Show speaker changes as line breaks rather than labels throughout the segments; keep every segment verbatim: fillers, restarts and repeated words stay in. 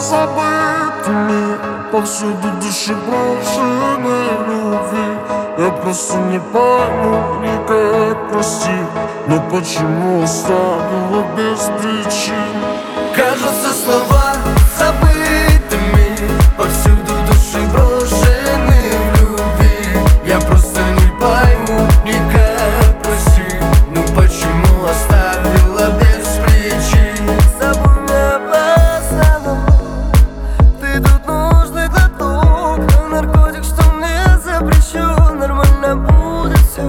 забытыми, повсюду души брошенной любви. Я просто не пойму никак простить, но почему оставила без причин?
Кажутся слова забытыми, повсюду души брошены в любви. Я просто не пойму никак простить, ну почему оставила без причин? Забудь меня, пожалуйста, ты тут нужный глоток, наркотик, что мне запрещен. Нормально будет все,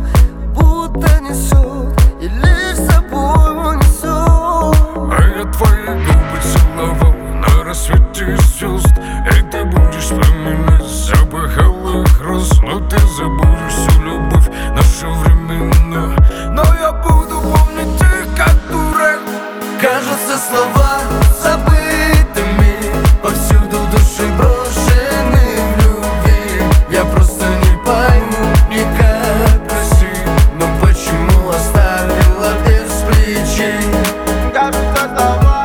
будто несет, и лишь с собой унесет.
А я твои губы целовал на рассвете звезд, и ты будешь вспоминать запах алых роз. Но ты забудешь всю любовь нашу временную, но я буду помнить их как дурак.
Кажутся слова забытыми, повсюду души брошены в любви. Я просто не пойму никак простить, но почему оставила без причин? Кажутся слова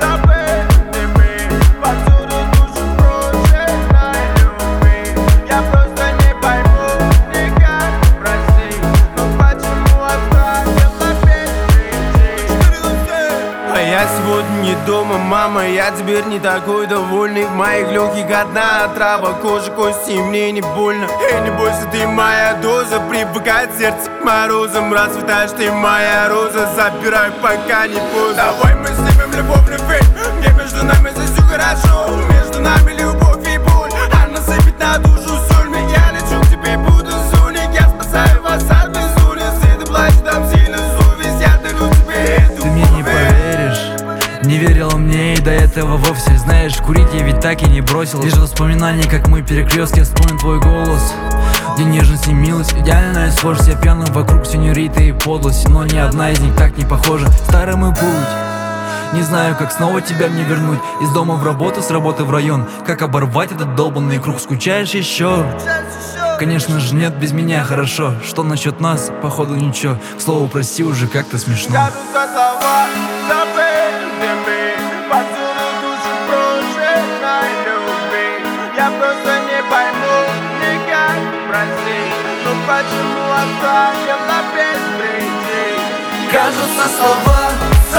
забытыми, повсюду души брошены в любви. Я просто не пойму никак простить, но почему оставила без причин?
А я сегодня не дома, мама, я теперь не такой довольный. В моих легких одна отрава, кожа, кости, и мне не больно. Эй, не бойся, ты моя доза, привыкает сердце к морозам. Расцветаешь, ты моя роза, забирай, пока не поздно. Давай мы снимем любовный фильм, где между нами здесь все хорошо. Между нами любовь и боль, она сыпет на душу соль. Я лечу к тебе, буду зоник, я спасаю вас от безумия. Ты плачешь, там сильно совесть, я дарю тебе эту.
Ты мне не поверишь, не верила мне и до этого вовсе. Знаешь, курить я ведь так и не бросил. Лишь воспоминания, как мы перекрестки, я вспомню твой голос, где нежность и милость, идеальная схожесть. Я пьяным вокруг сеньориты и подлость, но ни одна из них так не похожа. Старый мой путь, не знаю, как снова тебя мне вернуть. Из дома в работу, с работы в район. Как оборвать этот долбанный круг? Скучаешь еще? Конечно же нет, без меня хорошо. Что насчет нас? Походу ничего. К слову, прости, уже как-то смешно.
Кажутся слова забытыми, повсюду души брошенной любви. Я просто не пойму никак простить, ну почему оставила без причин?
Кажутся слова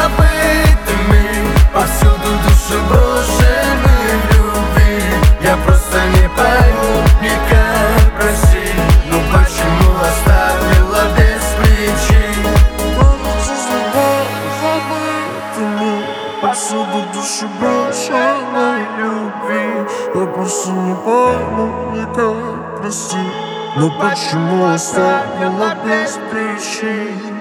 забытыми, повсюду души брошены в любви. Я просто не пойму никак простить, ну почему оставила без причин?
Кажутся слова забытыми, повсюду души брошенной любви. Я просто не пойму никак простить, но почему оставила без причин?